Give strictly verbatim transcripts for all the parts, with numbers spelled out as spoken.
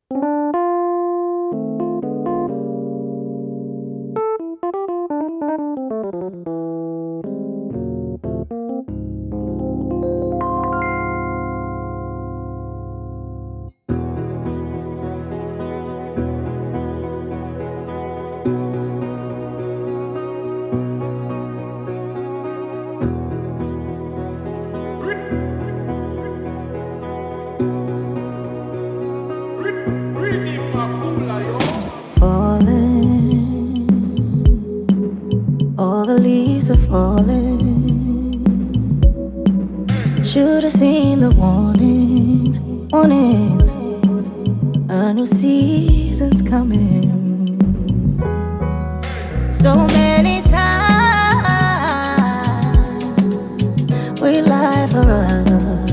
All the leaves are falling. Should've seen the warnings, warnings. A new season's coming. So many times we lie for us,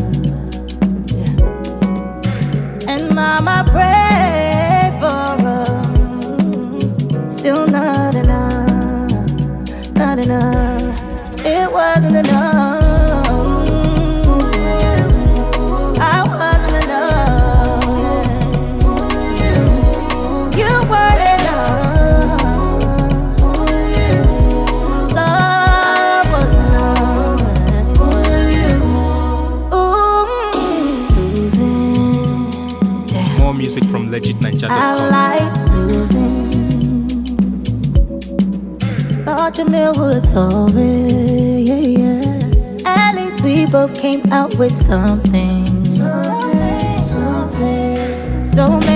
yeah. And mama prayed for us. Still not enough, not enough. It wasn't enough. I wasn't enough. You weren't enough. Love wasn't enough. Ooh, losing. Damn. More music from legit ninja dot com. I like losing. Thought Jamil would solve it, yeah, yeah. At least we both came out with something, something, something. So